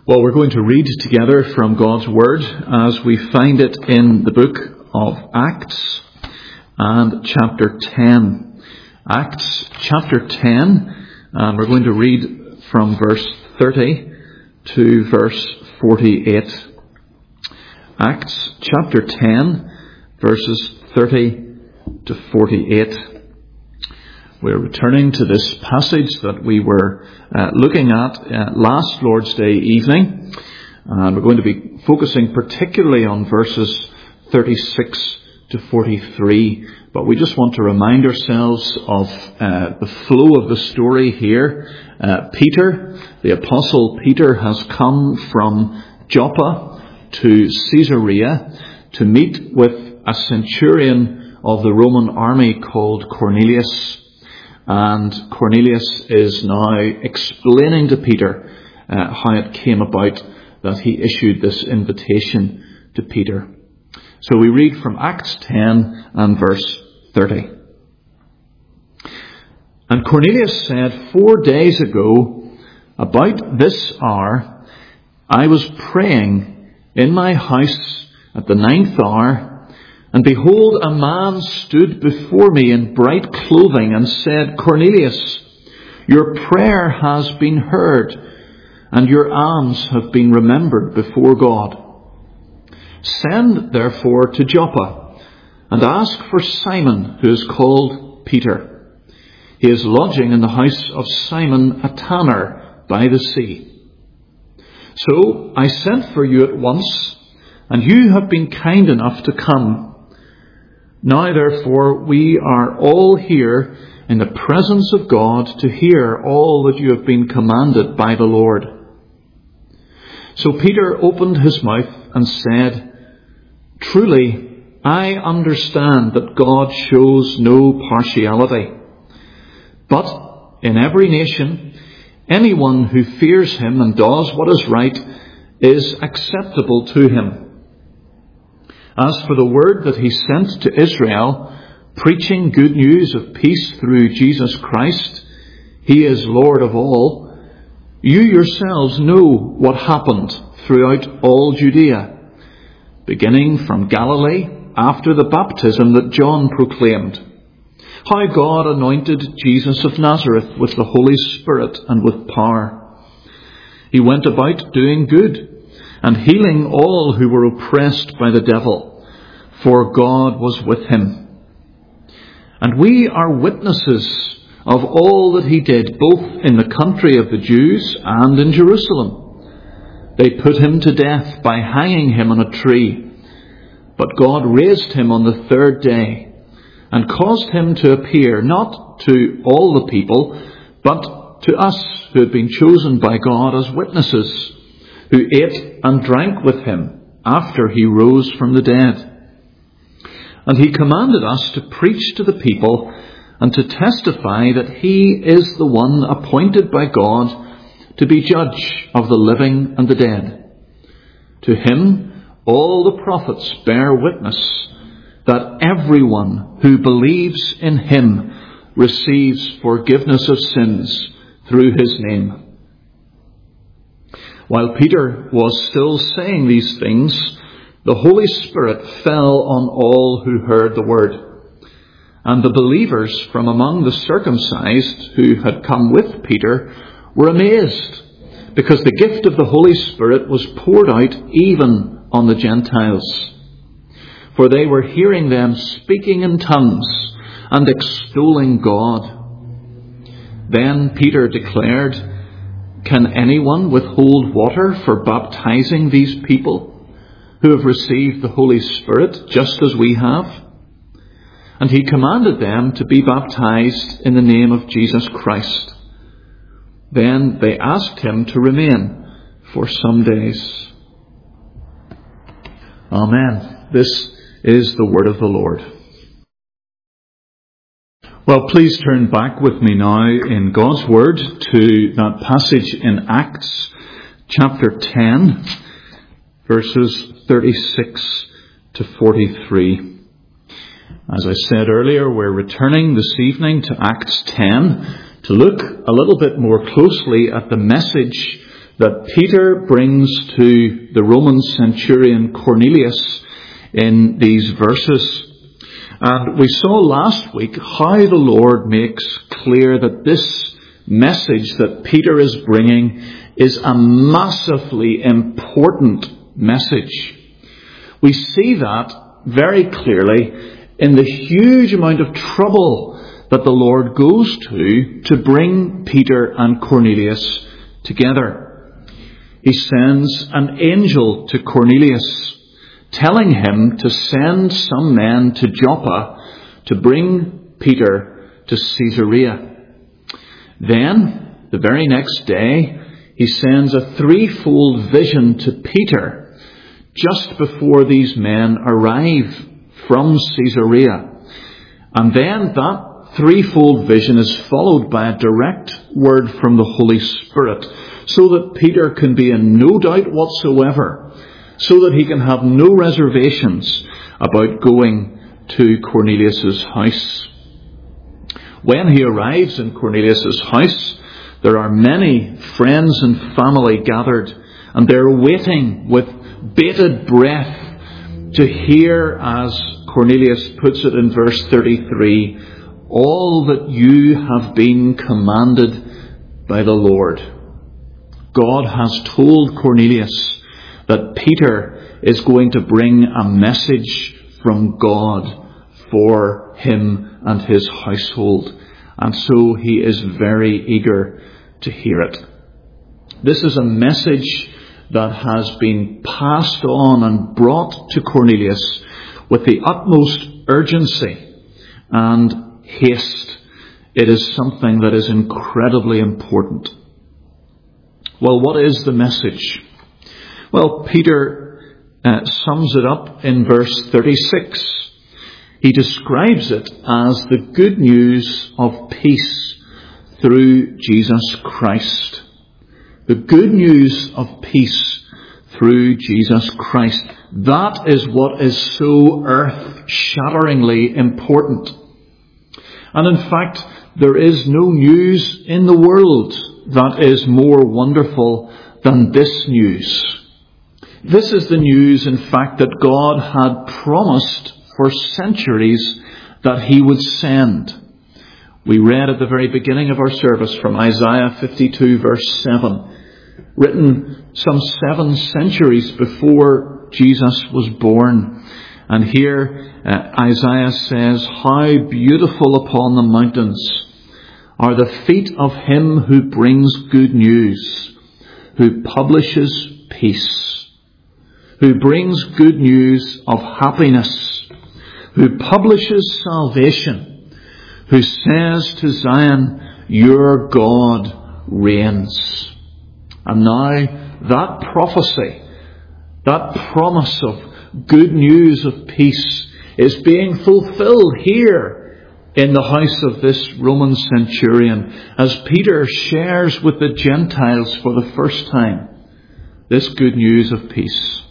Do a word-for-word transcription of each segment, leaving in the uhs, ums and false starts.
Well, we're going to read together from God's Word as we find it in the book of Acts and chapter ten. Acts chapter ten, and we're going to read from verse thirty to verse forty-eight. Acts chapter ten, verses thirty to forty-eight. We're returning to this passage that we were uh, looking at uh, last Lord's Day evening. And we're going to be focusing particularly on verses thirty-six to forty-three. But we just want to remind ourselves of uh, the flow of the story here. Uh, Peter, the Apostle Peter, has come from Joppa to Caesarea to meet with a centurion of the Roman army called Cornelius. And Cornelius is now explaining to Peter uh, how it came about that he issued this invitation to Peter. So we read from Acts ten and verse thirty. And Cornelius said, Four days ago, about this hour, I was praying in my house at the ninth hour, and behold, a man stood before me in bright clothing and said, Cornelius, your prayer has been heard, and your alms have been remembered before God. Send therefore to Joppa, and ask for Simon, who is called Peter. He is lodging in the house of Simon, a tanner, by the sea. So I sent for you at once, and you have been kind enough to come. Now, therefore, we are all here in the presence of God to hear all that you have been commanded by the Lord. So Peter opened his mouth and said, Truly, I understand that God shows no partiality. But in every nation, anyone who fears him and does what is right is acceptable to him. As for the word that he sent to Israel, preaching good news of peace through Jesus Christ, he is Lord of all. You yourselves know what happened throughout all Judea, beginning from Galilee after the baptism that John proclaimed, how God anointed Jesus of Nazareth with the Holy Spirit and with power. He went about doing good and healing all who were oppressed by the devil, for God was with him. And we are witnesses of all that he did, both in the country of the Jews and in Jerusalem. They put him to death by hanging him on a tree, but God raised him on the third day and caused him to appear not to all the people, but to us who had been chosen by God as witnesses, who ate and drank with him after he rose from the dead. And he commanded us to preach to the people and to testify that he is the one appointed by God to be judge of the living and the dead. To him all the prophets bear witness that everyone who believes in him receives forgiveness of sins through his name. While Peter was still saying these things, the Holy Spirit fell on all who heard the word. And the believers from among the circumcised who had come with Peter were amazed, because the gift of the Holy Spirit was poured out even on the Gentiles. For they were hearing them speaking in tongues and extolling God. Then Peter declared, Can anyone withhold water for baptizing these people who have received the Holy Spirit just as we have? And he commanded them to be baptized in the name of Jesus Christ. Then they asked him to remain for some days. Amen. This is the word of the Lord. Well, please turn back with me now in God's Word to that passage in Acts chapter ten, verses thirty-six to forty-three. As I said earlier, we're returning this evening to Acts ten to look a little bit more closely at the message that Peter brings to the Roman centurion Cornelius in these verses. And we saw last week how the Lord makes clear that this message that Peter is bringing is a massively important message. We see that very clearly in the huge amount of trouble that the Lord goes to to bring Peter and Cornelius together. He sends an angel to Cornelius, telling him to send some men to Joppa to bring Peter to Caesarea. Then, the very next day, he sends a threefold vision to Peter just before these men arrive from Caesarea. And then that threefold vision is followed by a direct word from the Holy Spirit, so that Peter can be in no doubt whatsoever, so that he can have no reservations about going to Cornelius' house. When he arrives in Cornelius' house, there are many friends and family gathered, and they're waiting with bated breath to hear, as Cornelius puts it in verse thirty-three, all that you have been commanded by the Lord. God has told Cornelius that Peter is going to bring a message from God for him and his household. And so he is very eager to hear it. This is a message that has been passed on and brought to Cornelius with the utmost urgency and haste. It is something that is incredibly important. Well, what is the message? Well, Peter uh, sums it up in verse thirty-six. He describes it as the good news of peace through Jesus Christ. The good news of peace through Jesus Christ. That is what is so earth-shatteringly important. And in fact, there is no news in the world that is more wonderful than this news. This is the news, in fact, that God had promised for centuries that he would send. We read at the very beginning of our service from Isaiah fifty-two verse seven, written some seven centuries before Jesus was born. And here uh, Isaiah says, how beautiful upon the mountains are the feet of him who brings good news, who publishes peace, who brings good news of happiness, who publishes salvation, who says to Zion, your God reigns. And now that prophecy, that promise of good news of peace is being fulfilled here in the house of this Roman centurion as Peter shares with the Gentiles for the first time this good news of peace.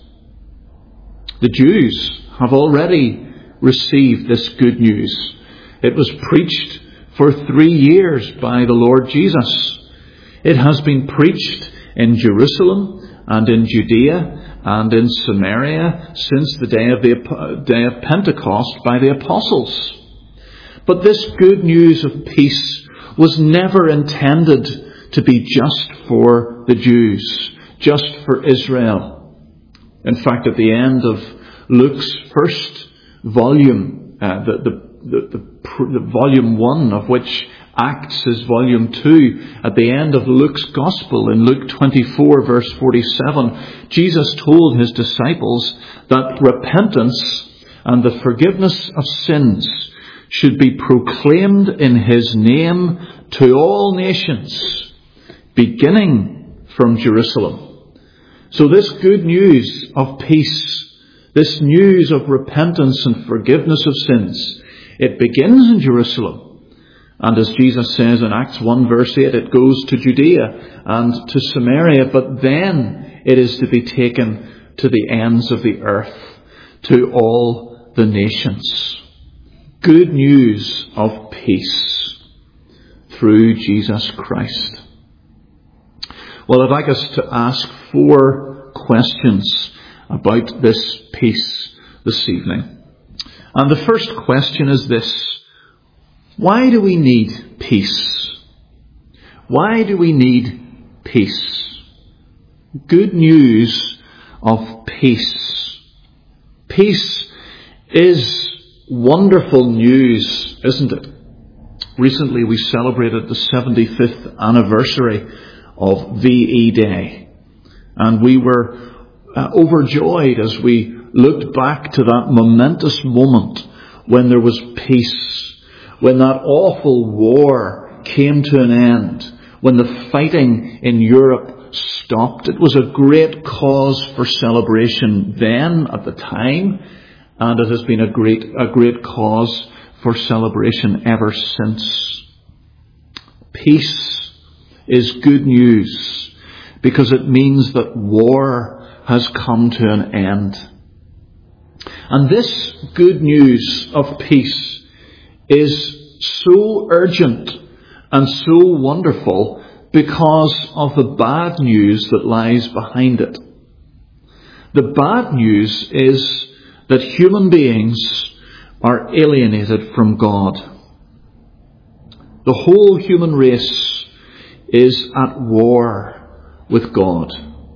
The Jews have already received this good news. It was preached for three years by the Lord Jesus. It has been preached in Jerusalem and in Judea and in Samaria since the day of the day of Pentecost by the apostles. But this good news of peace was never intended to be just for the Jews, just for Israel. In fact, at the end of Luke's first volume, uh, the, the, the, the, the volume one of which Acts is volume two, at the end of Luke's Gospel in Luke twenty-four verse forty-seven, Jesus told his disciples that repentance and the forgiveness of sins should be proclaimed in his name to all nations, beginning from Jerusalem. So this good news of peace, this news of repentance and forgiveness of sins, it begins in Jerusalem. And as Jesus says in Acts one verse eight, it goes to Judea and to Samaria, but then it is to be taken to the ends of the earth, to all the nations. Good news of peace through Jesus Christ. Well, I'd like us to ask four questions about this peace this evening. And the first question is this: why do we need peace? Why do we need peace? Good news of peace. Peace is wonderful news, isn't it? Recently we celebrated the seventy-fifth anniversary of V E Day, and we were uh, overjoyed as we looked back to that momentous moment when there was peace, when that awful war came to an end, when the fighting in Europe stopped. It was a great cause for celebration then at the time, and it has been a great a great cause for celebration ever since. Peace is good news because it means that war has come to an end. And this good news of peace is so urgent and so wonderful because of the bad news that lies behind it. The bad news is that human beings are alienated from God. The whole human race is at war with God.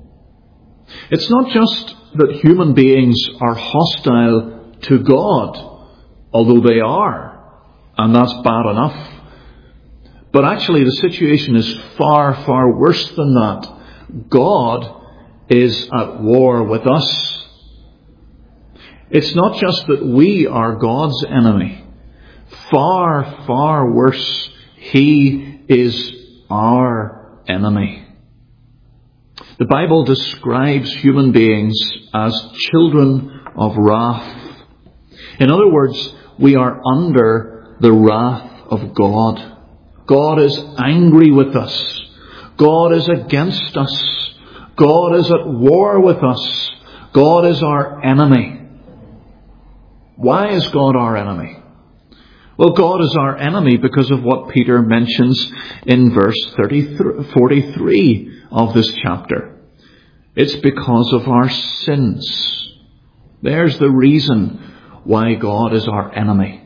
It's not just that human beings are hostile to God, although they are, and that's bad enough. But actually the situation is far, far worse than that. God is at war with us. It's not just that we are God's enemy. Far, far worse, He is our enemy. The Bible describes human beings as children of wrath. In other words, we are under the wrath of God. God is angry with us. God is against us. God is at war with us. God is our enemy. Why is God our enemy? Well, God is our enemy because of what Peter mentions in verse forty-three of this chapter. It's because of our sins. There's the reason why God is our enemy.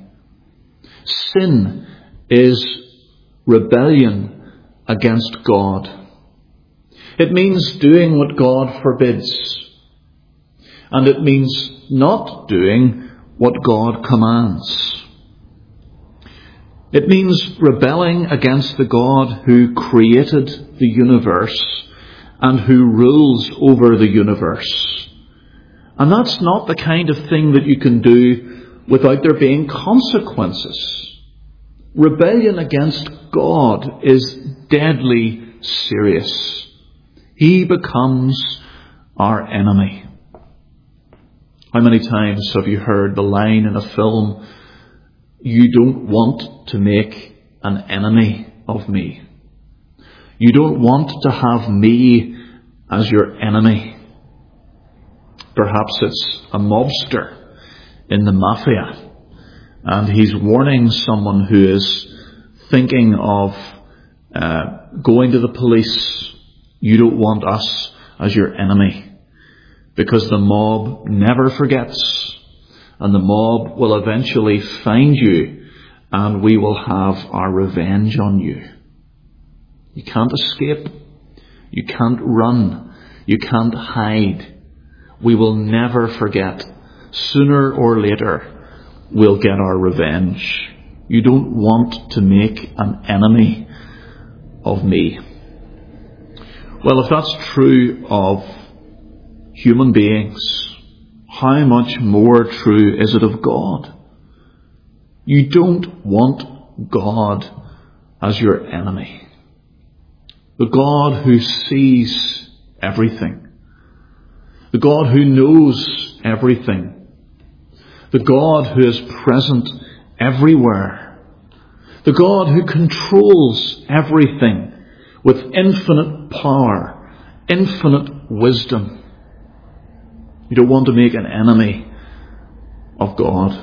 Sin is rebellion against God. It means doing what God forbids. And it means not doing what God commands. It means rebelling against the God who created the universe and who rules over the universe. And that's not the kind of thing that you can do without there being consequences. Rebellion against God is deadly serious. He becomes our enemy. How many times have you heard the line in a film, "You don't want to make an enemy of me. You don't want to have me as your enemy." Perhaps it's a mobster in the mafia, and he's warning someone who is thinking of uh, going to the police. You don't want us as your enemy, because the mob never forgets, and the mob will eventually find you, and we will have our revenge on you. You can't escape. You can't run. You can't hide. We will never forget. Sooner or later, we'll get our revenge. You don't want to make an enemy of me. Well, if that's true of human beings, how much more true is it of God? You don't want God as your enemy. The God who sees everything. The God who knows everything. The God who is present everywhere. The God who controls everything with infinite power, infinite wisdom. You don't want to make an enemy of God.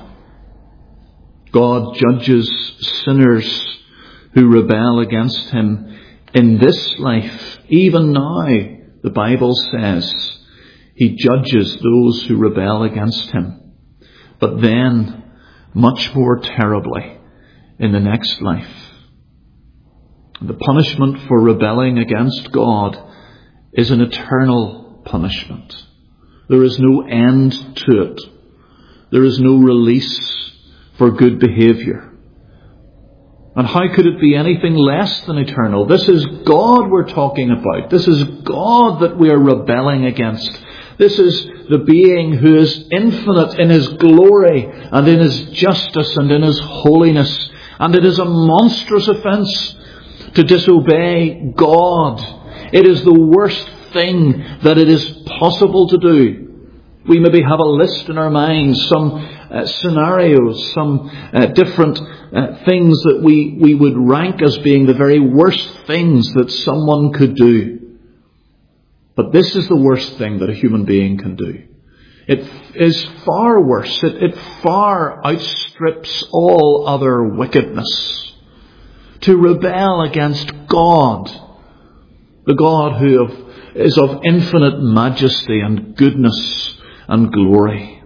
God judges sinners who rebel against Him in this life, even now, the Bible says, he judges those who rebel against him. But then, much more terribly, in the next life. The punishment for rebelling against God is an eternal punishment. There is no end to it. There is no release for good behaviour. And how could it be anything less than eternal? This is God we're talking about. This is God that we are rebelling against. This is the being who is infinite in his glory and in his justice and in his holiness. And it is a monstrous offence to disobey God. It is the worst thing that it is possible to do. We maybe have a list in our minds, some uh, scenarios, some uh, different uh, things that we, we would rank as being the very worst things that someone could do. But this is the worst thing that a human being can do. It is far worse. It, it far outstrips all other wickedness. To rebel against God, the God who of, is of infinite majesty and goodness and glory.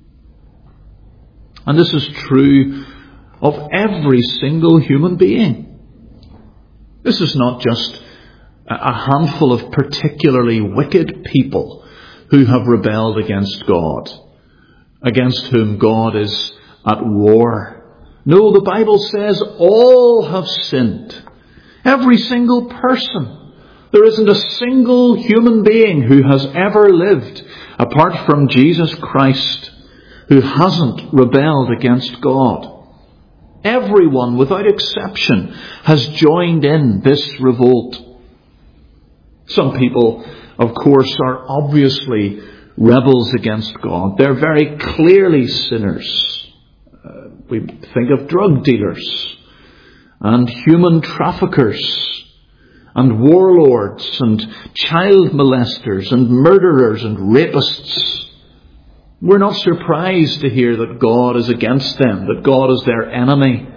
And this is true of every single human being. This is not just a handful of particularly wicked people who have rebelled against God, against whom God is at war. No, the Bible says all have sinned. Every single person. There isn't a single human being who has ever lived, apart from Jesus Christ, who hasn't rebelled against God. Everyone, without exception, has joined in this revolt. Some people, of course, are obviously rebels against God. They're very clearly sinners. Uh, we think of drug dealers and human traffickers and warlords and child molesters and murderers and rapists. We're not surprised to hear that God is against them, that God is their enemy.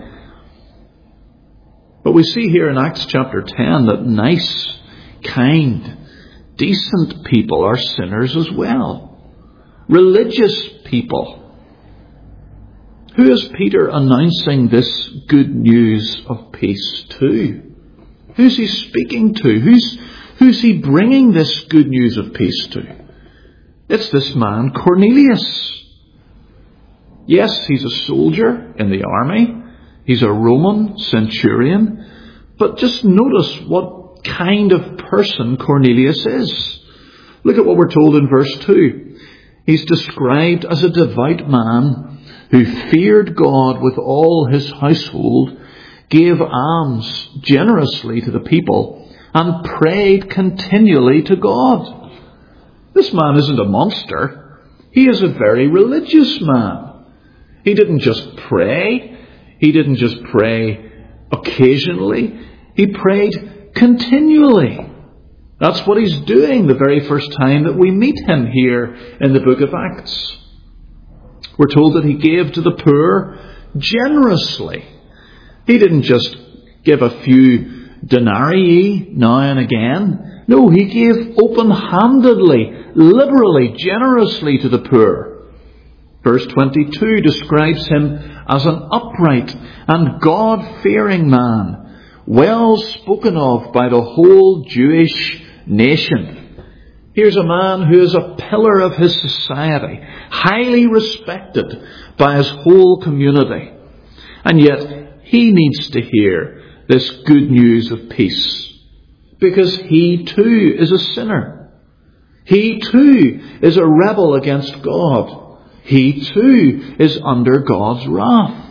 But we see here in Acts chapter ten that nice, kind, decent people are sinners as well. Religious people. Who is Peter announcing this good news of peace to? Who's he speaking to? Who's, who's he bringing this good news of peace to? It's this man, Cornelius. Yes, he's a soldier in the army. He's a Roman centurion. But just notice what kind of person Cornelius is. Look at what we're told in verse two. He's described as a devout man who feared God with all his household, gave alms generously to the people, and prayed continually to God. This man isn't a monster. He is a very religious man. He didn't just pray. He didn't just pray occasionally. He prayed continually. That's what he's doing the very first time that we meet him here in the book of Acts. We're told that he gave to the poor generously. He didn't just give a few denarii now and again. No, he gave open-handedly, liberally, generously to the poor. Verse twenty-two describes him as an upright and God-fearing man, well spoken of by the whole Jewish nation. Here's a man who is a pillar of his society, highly respected by his whole community. And yet, he needs to hear this good news of peace, because he too is a sinner. He too is a rebel against God. He too is under God's wrath.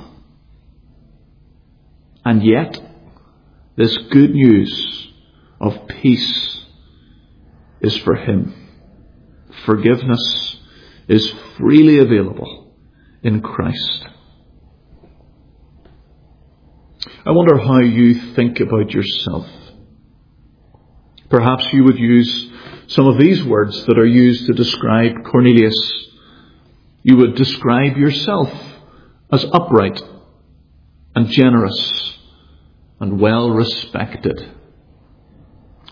And yet, this good news of peace is for him. Forgiveness is freely available in Christ. I wonder how you think about yourself. Perhaps you would use some of these words that are used to describe Cornelius. You would describe yourself as upright and generous and well respected.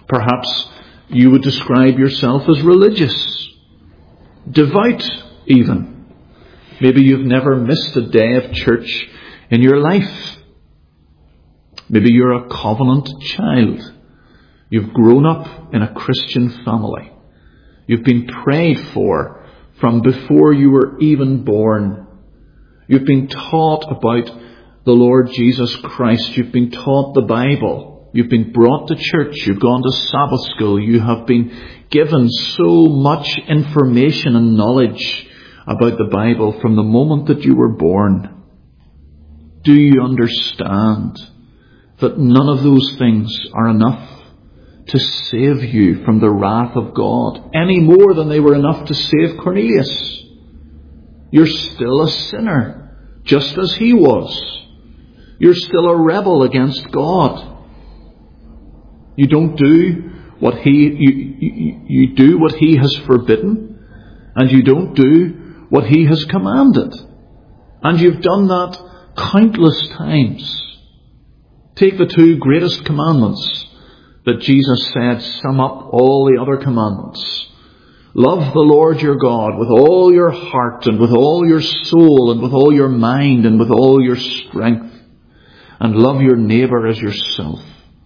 Perhaps you would describe yourself as religious, devout even. Maybe you've never missed a day of church in your life. Maybe you're a covenant child. You've grown up in a Christian family. You've been prayed for from before you were even born. You've been taught about the Lord Jesus Christ. You've been taught the Bible. You've been brought to church. You've gone to Sabbath school. You have been given so much information and knowledge about the Bible from the moment that you were born. Do you understand that none of those things are enough to save you from the wrath of God, any more than they were enough to save Cornelius? You're still a sinner, just as he was. You're still a rebel against God. You don't do what he, you, you, you do what he has forbidden, and you don't do what he has commanded. And you've done that countless times. Take the two greatest commandments that Jesus said sum up all the other commandments. Love the Lord your God with all your heart and with all your soul and with all your mind and with all your strength. And love your neighbour as yourself.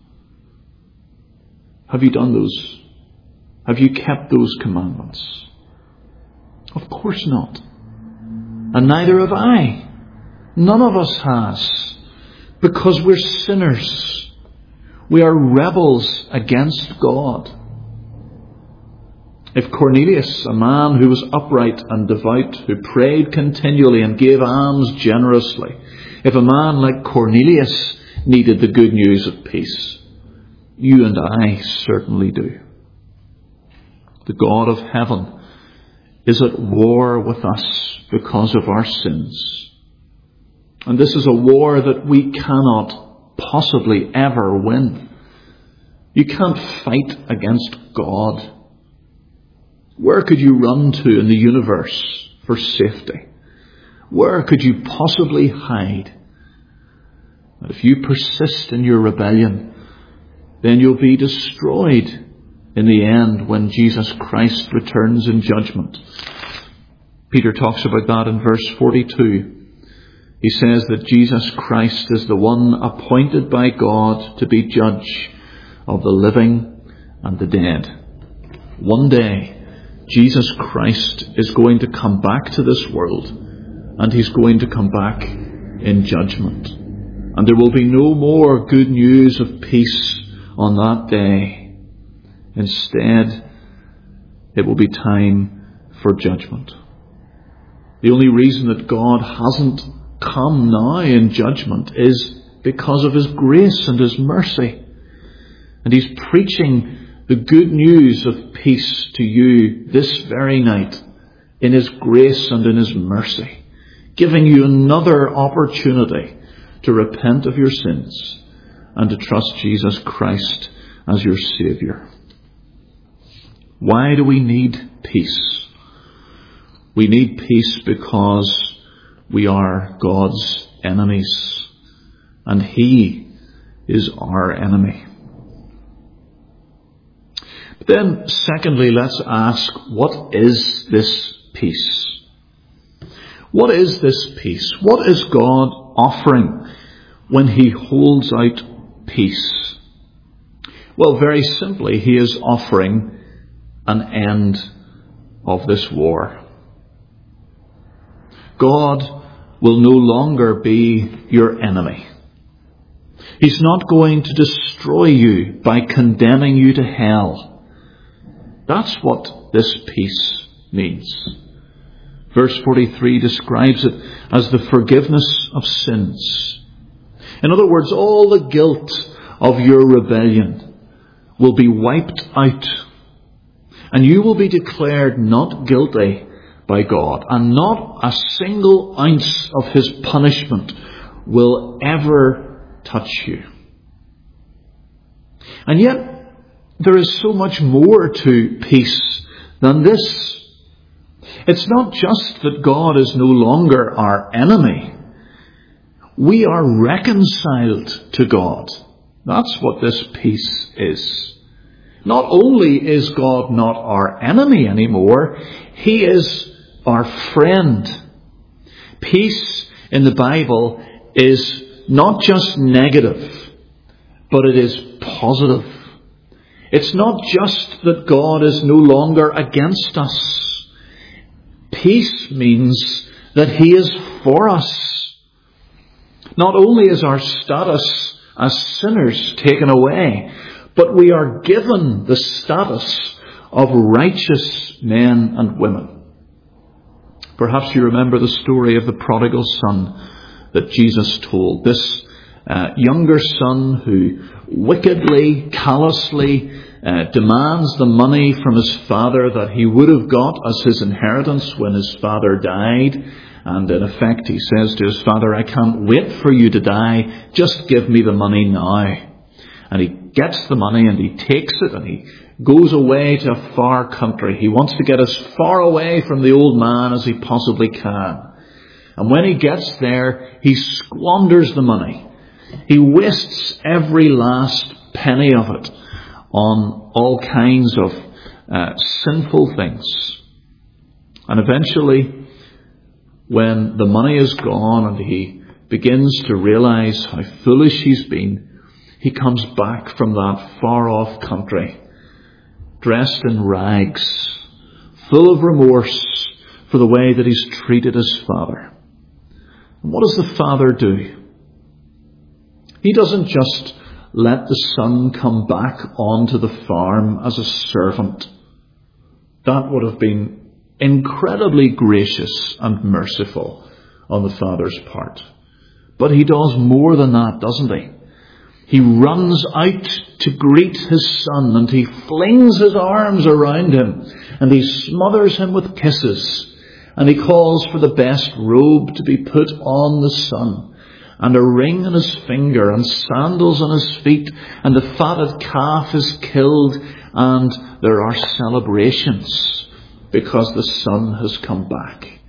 Have you done those? Have you kept those commandments? Of course not. And neither have I. None of us has. Because we're sinners. We are rebels against God. If Cornelius, a man who was upright and devout, who prayed continually and gave alms generously, if a man like Cornelius needed the good news of peace, you and I certainly do. The God of heaven is at war with us because of our sins. And this is a war that we cannot possibly ever win. You can't fight against God. Where could you run to in the universe for safety? Where could you possibly hide? But if you persist in your rebellion, then you'll be destroyed in the end when Jesus Christ returns in judgment. Peter talks about that in verse forty-two. He says that Jesus Christ is the one appointed by God to be judge of the living and the dead. One day, Jesus Christ is going to come back to this world, and he's going to come back in judgment. And there will be no more good news of peace on that day. Instead, it will be time for judgment. The only reason that God hasn't come now in judgment is because of his grace and his mercy. And he's preaching the good news of peace to you this very night in his grace and in his mercy, giving you another opportunity to repent of your sins and to trust Jesus Christ as your Saviour. Why do we need peace? We need peace because we are God's enemies, and he is our enemy. But then, secondly, let's ask, what is this peace? What is this peace? What is God offering when he holds out peace? Well, very simply, he is offering an end of this war. God will no longer be your enemy. He's not going to destroy you by condemning you to hell. That's what this peace means. Verse forty-three describes it as the forgiveness of sins. In other words, all the guilt of your rebellion will be wiped out, and you will be declared not guilty by God, and not a single ounce of his punishment will ever touch you. And yet, there is so much more to peace than this. It's not just that God is no longer our enemy. We are reconciled to God. That's what this peace is. Not only is God not our enemy anymore, He is our friend. Peace in the Bible is not just negative, but it is positive. It's not just that God is no longer against us. Peace means that He is for us. Not only is our status as sinners taken away, but we are given the status of righteous men and women. Perhaps you remember the story of the prodigal son that Jesus told. This uh, younger son who wickedly, callously uh, demands the money from his father that he would have got as his inheritance when his father died. And in effect he says to his father, I can't wait for you to die, just give me the money now. And he gets the money and he takes it and he goes away to a far country. He wants to get as far away from the old man as he possibly can. And when he gets there, he squanders the money. He wastes every last penny of it on all kinds of uh, sinful things. And eventually, when the money is gone and he begins to realize how foolish he's been, he comes back from that far-off country, dressed in rags, full of remorse for the way that he's treated his father. And what does the father do? He doesn't just let the son come back onto the farm as a servant. That would have been incredibly gracious and merciful on the father's part. But he does more than that, doesn't he? He runs out to greet his son and he flings his arms around him and he smothers him with kisses and he calls for the best robe to be put on the son and a ring on his finger and sandals on his feet, and the fatted calf is killed and there are celebrations because the son has come back.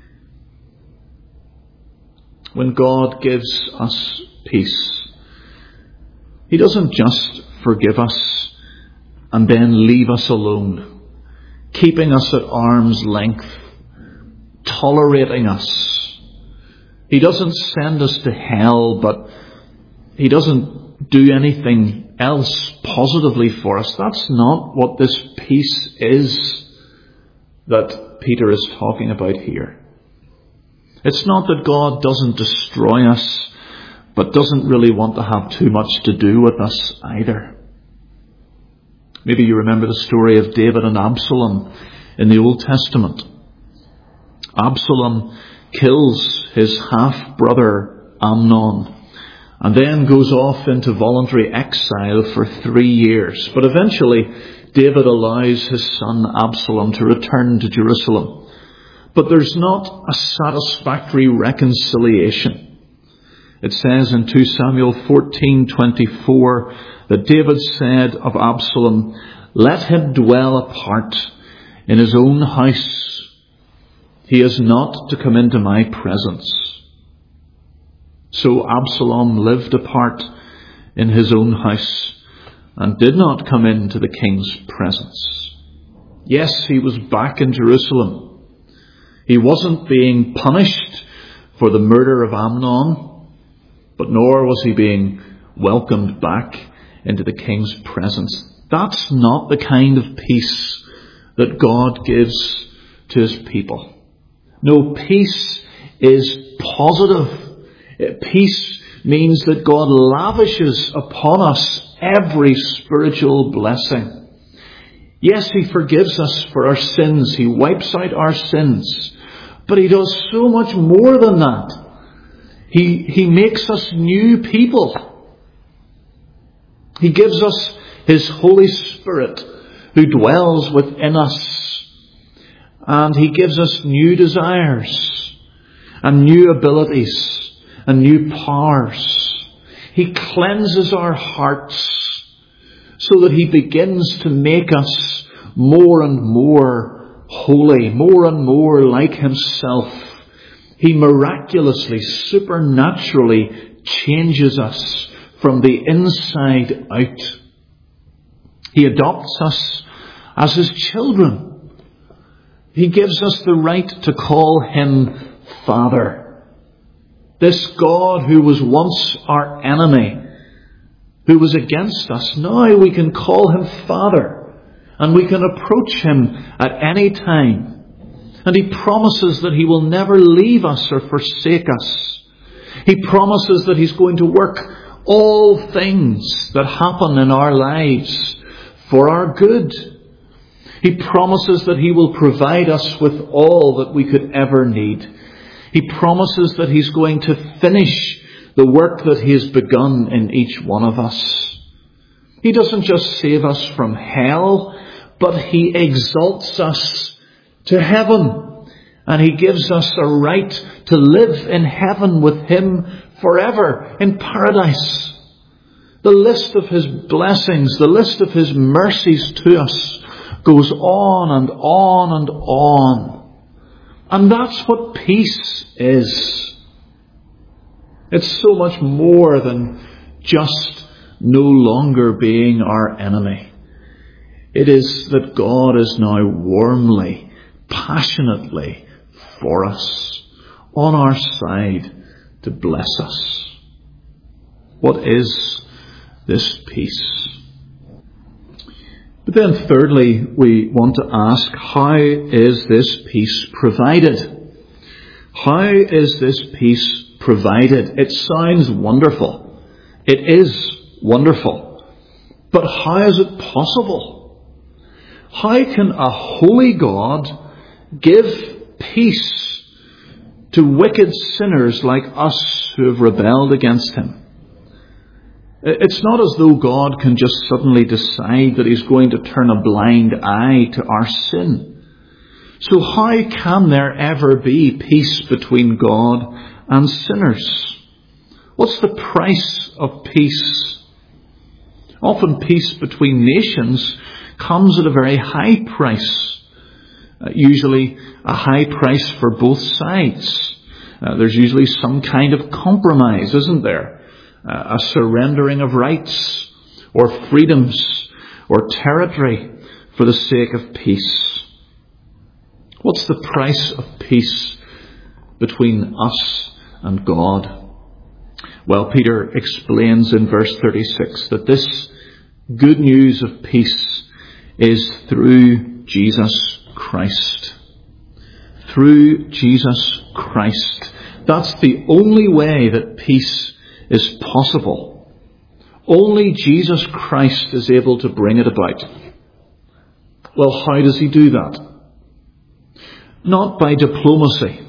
When God gives us peace, He doesn't just forgive us and then leave us alone, keeping us at arm's length, tolerating us. He doesn't send us to hell, but He doesn't do anything else positively for us. That's not what this peace is that Peter is talking about here. It's not that God doesn't destroy us, but doesn't really want to have too much to do with us either. Maybe you remember the story of David and Absalom in the Old Testament. Absalom kills his half-brother Amnon and then goes off into voluntary exile for three years. But eventually David allows his son Absalom to return to Jerusalem. But there's not a satisfactory reconciliation. It says in Second Samuel fourteen twenty-four that David said of Absalom, let him dwell apart in his own house. He is not to come into my presence. So Absalom lived apart in his own house and did not come into the king's presence. Yes, he was back in Jerusalem. He wasn't being punished for the murder of Amnon, but nor was he being welcomed back into the king's presence. That's not the kind of peace that God gives to His people. No, peace is positive. Peace means that God lavishes upon us every spiritual blessing. Yes, He forgives us for our sins. He wipes out our sins. But He does so much more than that. He, he makes us new people. He gives us His Holy Spirit who dwells within us. And He gives us new desires and new abilities and new powers. He cleanses our hearts so that He begins to make us more and more holy, more and more like Himself. He miraculously, supernaturally changes us from the inside out. He adopts us as his children. He gives us the right to call him Father. This God who was once our enemy, who was against us, now we can call him Father, and we can approach him at any time. And he promises that he will never leave us or forsake us. He promises that he's going to work all things that happen in our lives for our good. He promises that he will provide us with all that we could ever need. He promises that he's going to finish the work that he has begun in each one of us. He doesn't just save us from hell, but he exalts us to heaven. And he gives us a right to live in heaven with him forever in paradise. The list of his blessings, the list of his mercies to us goes on and on and on. And that's what peace is. It's so much more than just no longer being our enemy. It is that God is now warmly, passionately for us, on our side to bless us. What is this peace? But then thirdly, we want to ask, how is this peace provided? How is this peace provided? It sounds wonderful. It is wonderful. But how is it possible? How can a holy God give peace to wicked sinners like us who have rebelled against him? It's not as though God can just suddenly decide that he's going to turn a blind eye to our sin. So how can there ever be peace between God and sinners? What's the price of peace? Often peace between nations comes at a very high price. Uh, usually a high price for both sides. Uh, there's usually some kind of compromise, isn't there? Uh, a surrendering of rights or freedoms or territory for the sake of peace. What's the price of peace between us and God? Well, Peter explains in verse thirty-six that this good news of peace is through Jesus Christ. Through Jesus Christ. That's the only way that peace is possible. Only Jesus Christ is able to bring it about. Well, how does he do that? Not by diplomacy.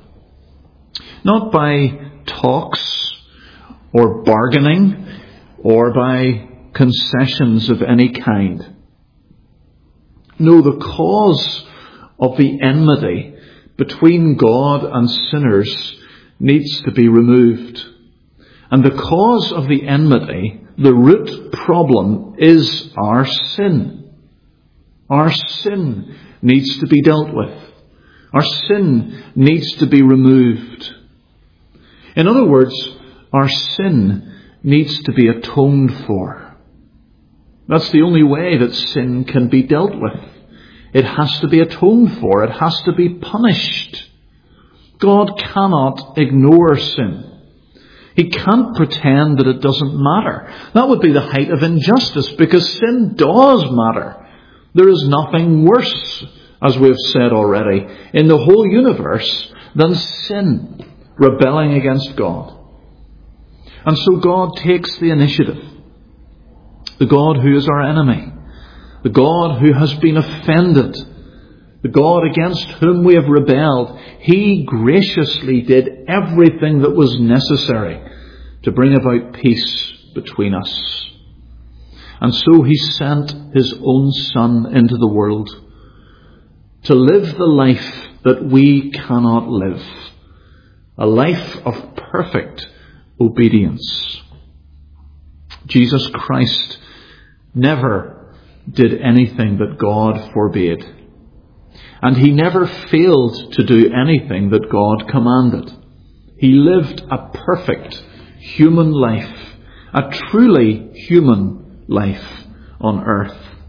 Not by talks or bargaining or by concessions of any kind. No, the cause of the enmity between God and sinners needs to be removed. And the cause of the enmity, the root problem, is our sin. Our sin needs to be dealt with. Our sin needs to be removed. In other words, our sin needs to be atoned for. That's the only way that sin can be dealt with. It has to be atoned for. It has to be punished. God cannot ignore sin. He can't pretend that it doesn't matter. That would be the height of injustice, because sin does matter. There is nothing worse, as we've said already, in the whole universe than sin, rebelling against God. And so God takes the initiative. The God who is our enemy, the God who has been offended, the God against whom we have rebelled, he graciously did everything that was necessary to bring about peace between us. And so he sent his own Son into the world to live the life that we cannot live, a life of perfect obedience. Jesus Christ never did anything that God forbade. And he never failed to do anything that God commanded. He lived a perfect human life, a truly human life on earth.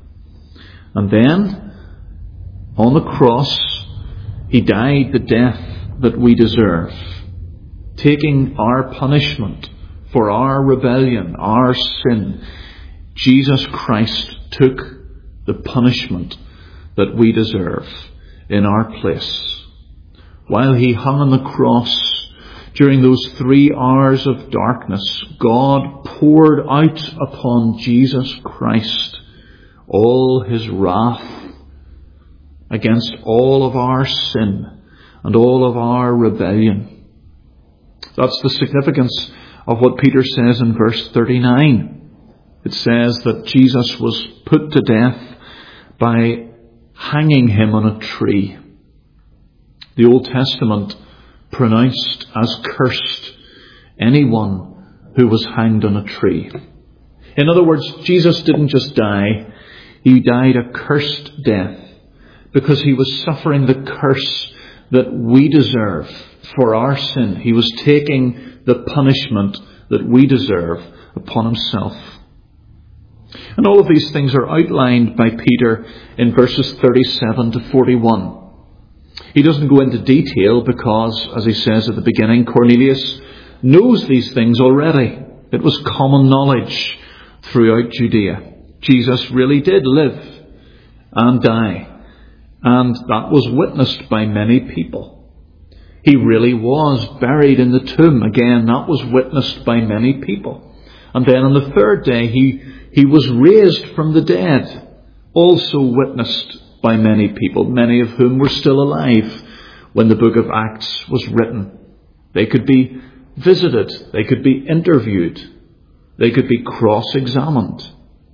And then, on the cross, he died the death that we deserve, taking our punishment for our rebellion, our sin. Jesus Christ took the punishment that we deserve in our place. While he hung on the cross, during those three hours of darkness, God poured out upon Jesus Christ all his wrath against all of our sin and all of our rebellion. That's the significance of what Peter says in verse thirty-nine. It says that Jesus was put to death by hanging him on a tree. The Old Testament pronounced as cursed anyone who was hanged on a tree. In other words, Jesus didn't just die, he died a cursed death because he was suffering the curse that we deserve for our sin. He was taking the punishment that we deserve upon himself. And all of these things are outlined by Peter in verses thirty-seven to forty-one. He doesn't go into detail because, as he says at the beginning, Cornelius knows these things already. It was common knowledge throughout Judea. Jesus really did live and die, and that was witnessed by many people. He really was buried in the tomb. Again, that was witnessed by many people. And then on the third day, he, he was raised from the dead, also witnessed by many people, many of whom were still alive when the book of Acts was written. They could be visited, they could be interviewed, they could be cross-examined.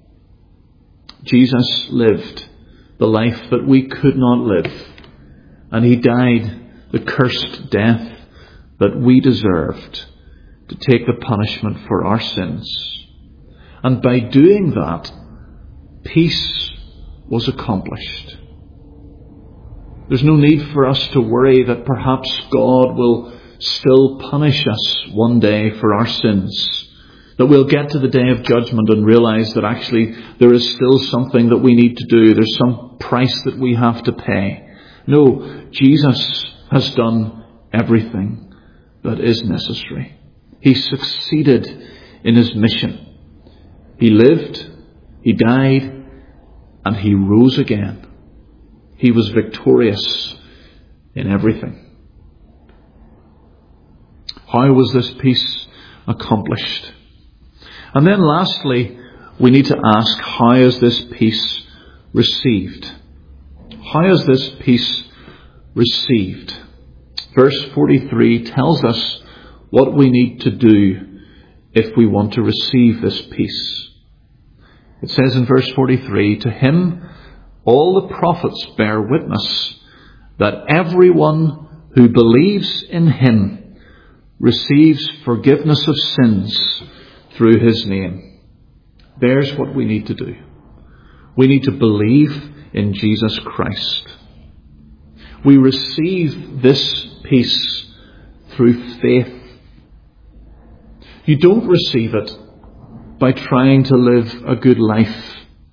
Jesus lived the life that we could not live, and he died the cursed death that we deserved to take the punishment for our sins. And by doing that, peace was accomplished. There's no need for us to worry that perhaps God will still punish us one day for our sins. That we'll get to the day of judgment and realize that actually there is still something that we need to do. There's some price that we have to pay. No, Jesus has done everything that is necessary. He succeeded in his mission. He lived, he died, and he rose again. He was victorious in everything. How was this peace accomplished? And then lastly, we need to ask, how is this peace received? How is this peace received? Verse forty-three tells us what we need to do if we want to receive this peace. It says in verse forty-three, to him all the prophets bear witness that everyone who believes in him receives forgiveness of sins through his name. There's what we need to do. We need to believe in Jesus Christ. We receive this peace through faith. You don't receive it by trying to live a good life.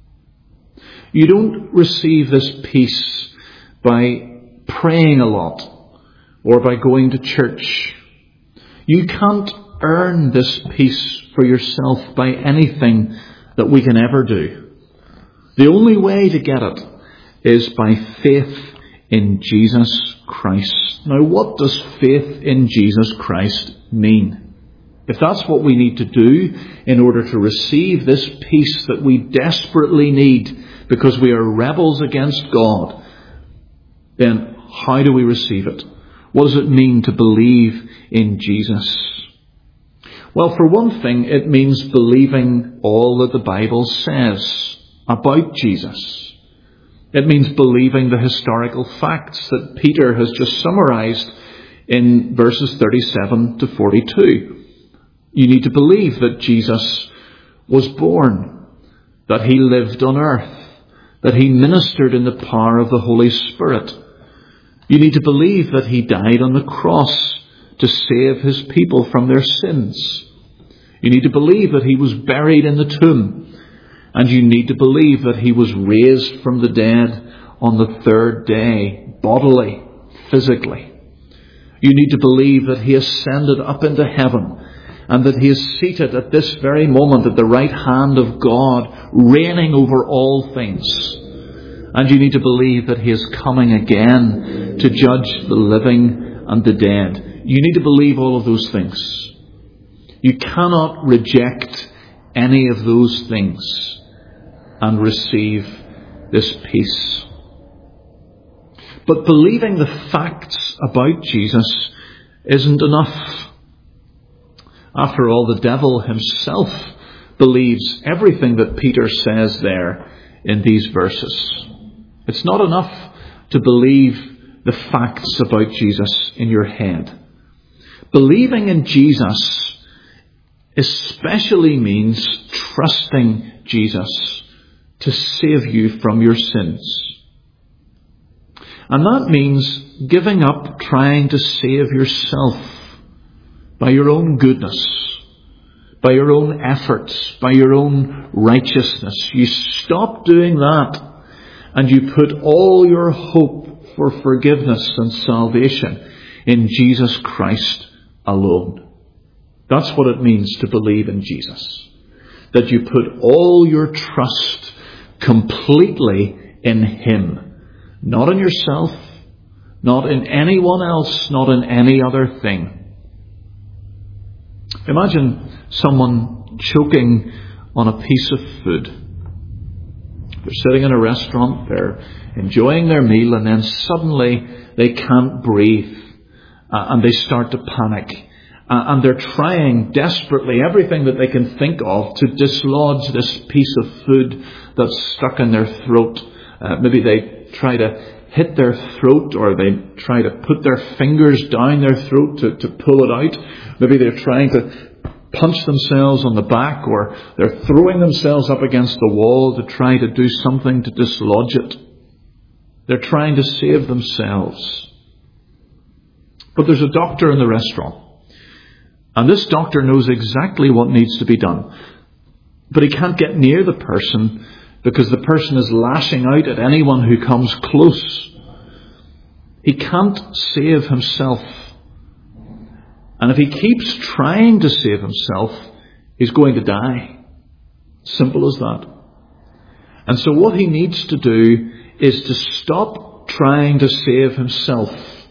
You don't receive this peace by praying a lot or by going to church. You can't earn this peace for yourself by anything that we can ever do. The only way to get it is by faith in Jesus Christ. Now, what does faith in Jesus Christ mean? If that's what we need to do in order to receive this peace that we desperately need because we are rebels against God, then how do we receive it? What does it mean to believe in Jesus? Well, for one thing, it means believing all that the Bible says about Jesus. It means believing the historical facts that Peter has just summarized in verses thirty-seven to forty-two. You need to believe that Jesus was born, that he lived on earth, that he ministered in the power of the Holy Spirit. You need to believe that he died on the cross to save his people from their sins. You need to believe that he was buried in the tomb And you need to believe that he was raised from the dead on the third day, bodily, physically. You need to believe that he ascended up into heaven and that he is seated at this very moment at the right hand of God, reigning over all things. And you need to believe that he is coming again to judge the living and the dead. You need to believe all of those things. You cannot reject any of those things and receive this peace. But believing the facts about Jesus isn't enough. After all, the devil himself believes everything that Peter says there in these verses. It's not enough to believe the facts about Jesus in your head. Believing in Jesus especially means trusting Jesus to save you from your sins. And that means giving up trying to save yourself by your own goodness, by your own efforts, by your own righteousness. You stop doing that and you put all your hope for forgiveness and salvation in Jesus Christ alone. That's what it means to believe in Jesus. That you put all your trust completely in him. Not in yourself, not in anyone else, not in any other thing. Imagine someone choking on a piece of food. They're sitting in a restaurant, they're enjoying their meal, and then suddenly they can't breathe uh, and they start to panic. Uh, and they're trying desperately everything that they can think of to dislodge this piece of food that's stuck in their throat. Uh, maybe they try to hit their throat, or they try to put their fingers down their throat to, to pull it out. Maybe they're trying to punch themselves on the back, or they're throwing themselves up against the wall to try to do something to dislodge it. They're trying to save themselves. But there's a doctor in the restaurant, and this doctor knows exactly what needs to be done. But he can't get near the person because the person is lashing out at anyone who comes close. He can't save himself. And if he keeps trying to save himself, he's going to die. Simple as that. And so what he needs to do is to stop trying to save himself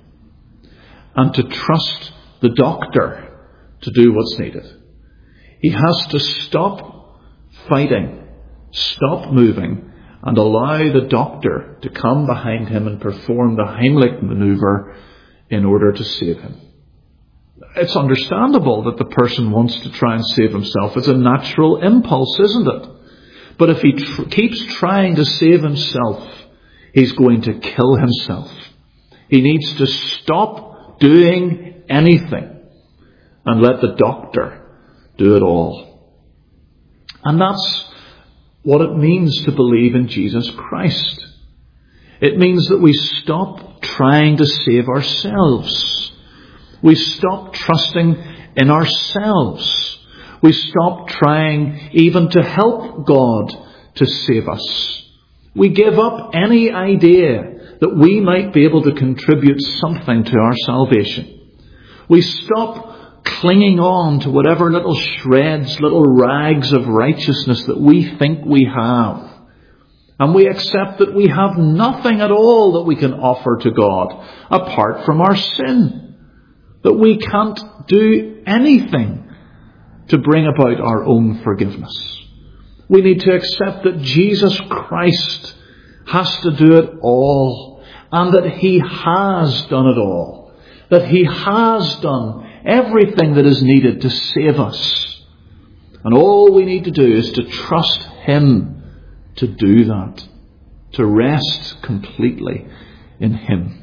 and to trust the doctor to do what's needed. He has to stop fighting, stop moving, and allow the doctor to come behind him and perform the Heimlich maneuver in order to save him. It's understandable that the person wants to try and save himself. It's a natural impulse, isn't it? But if he tr- keeps trying to save himself, he's going to kill himself. He needs to stop doing anything and let the doctor do it all. And that's what it means to believe in Jesus Christ. It means that we stop trying to save ourselves. We stop trusting in ourselves. We stop trying even to help God to save us. We give up any idea that we might be able to contribute something to our salvation. We stop clinging on to whatever little shreds, little rags of righteousness that we think we have. And we accept that we have nothing at all that we can offer to God apart from our sin. That we can't do anything to bring about our own forgiveness. We need to accept that Jesus Christ has to do it all, and that he has done it all. That he has done everything that is needed to save us. And all we need to do is to trust him to do that. To rest completely in him.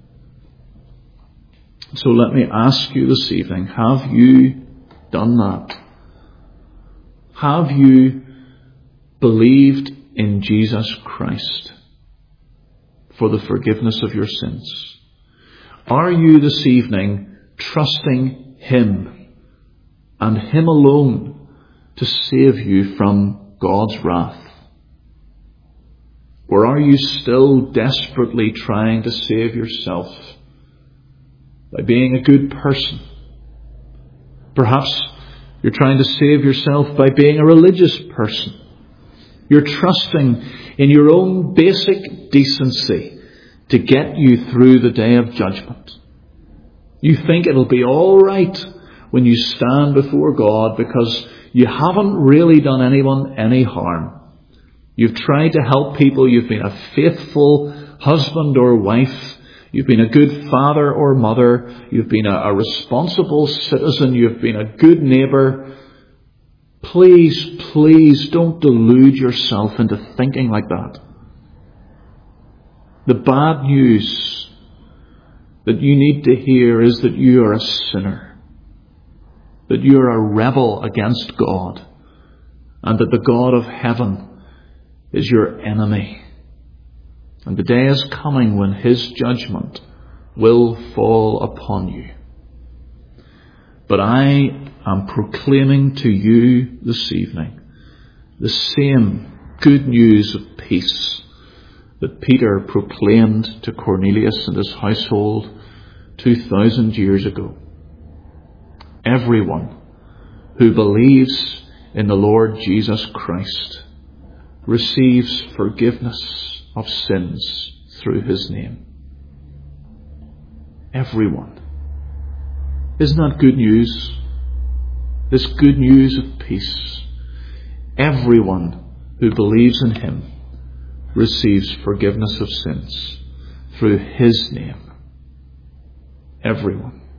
So let me ask you this evening, have you done that? Have you believed in Jesus Christ for the forgiveness of your sins? Are you this evening trusting him and him alone to save you from God's wrath? Or are you still desperately trying to save yourself by being a good person? Perhaps you're trying to save yourself by being a religious person. You're trusting in your own basic decency to get you through the day of judgment. You think it'll be all right when you stand before God because you haven't really done anyone any harm. You've tried to help people. You've been a faithful husband or wife. You've been a good father or mother. You've been a, a responsible citizen. You've been a good neighbour. Please, please don't delude yourself into thinking like that. The bad news that you need to hear is that you are a sinner, that you are a rebel against God, and that the God of heaven is your enemy. And the day is coming when his judgment will fall upon you. But I am proclaiming to you this evening the same good news of peace that Peter proclaimed to Cornelius and his household two thousand years ago. Everyone who believes in the Lord Jesus Christ receives forgiveness of sins through his name. Everyone. Isn't that good news? This good news of peace. Everyone who believes in him receives forgiveness of sins through his name. Everyone.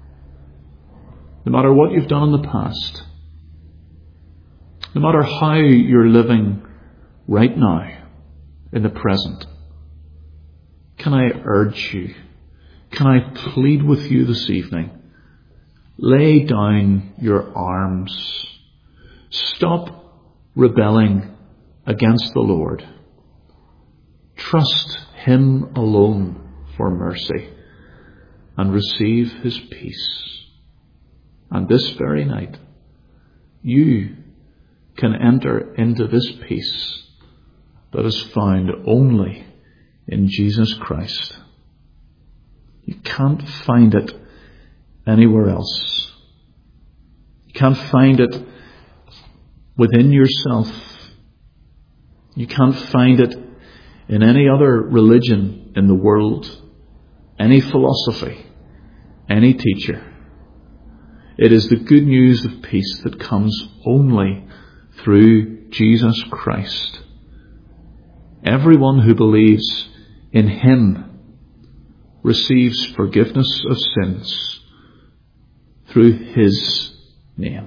No matter what you've done in the past, no matter how you're living right now, in the present, can I urge you, can I plead with you this evening, lay down your arms. Stop rebelling against the Lord. Trust him alone for mercy and receive his peace. And this very night, you can enter into this peace that is found only in Jesus Christ. You can't find it anywhere else. You can't find it within yourself. You can't find it in any other religion in the world, any philosophy, any teacher. It is the good news of peace that comes only through Jesus Christ. Everyone who believes in him receives forgiveness of sins through his name.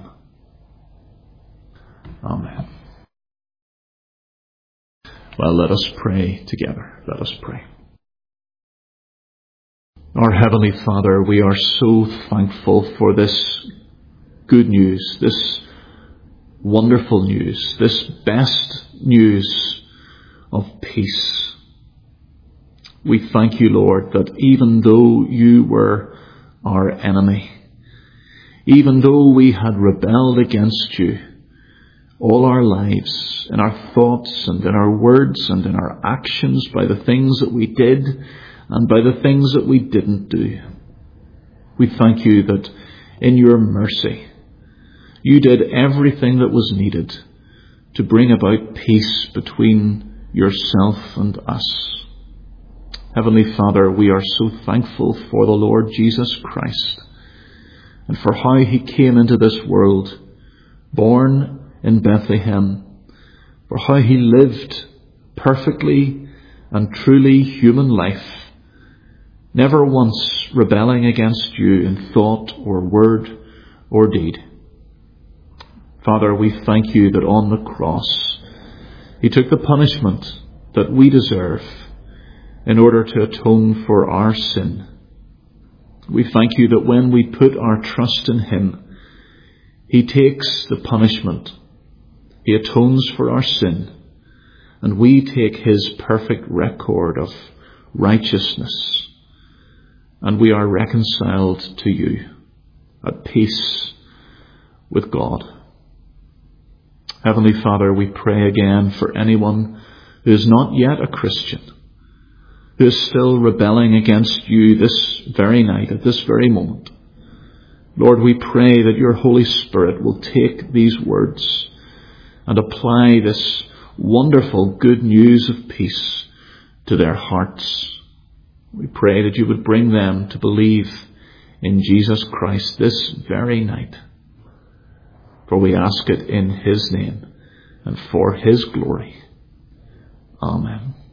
Amen. Well, let us pray together. Let us pray. Our Heavenly Father, we are so thankful for this good news, this wonderful news, this best news of peace. We thank you, Lord, that even though you were our enemy, even though we had rebelled against you all our lives, in our thoughts and in our words and in our actions, by the things that we did and by the things that we didn't do, we thank you that in your mercy you did everything that was needed to bring about peace between yourself and us. Heavenly Father, we are so thankful for the Lord Jesus Christ and for how he came into this world, born in Bethlehem, for how he lived perfectly and truly human life, never once rebelling against you in thought or word or deed. Father, we thank you that on the cross he took the punishment that we deserve in order to atone for our sin. We thank you that when we put our trust in him, he takes the punishment, he atones for our sin, and we take his perfect record of righteousness, and we are reconciled to you, at peace with God. Heavenly Father, we pray again for anyone who is not yet a Christian, who is still rebelling against you this very night, at this very moment. Lord, we pray that your Holy Spirit will take these words and apply this wonderful good news of peace to their hearts. We pray that you would bring them to believe in Jesus Christ this very night. For we ask it in his name and for his glory. Amen.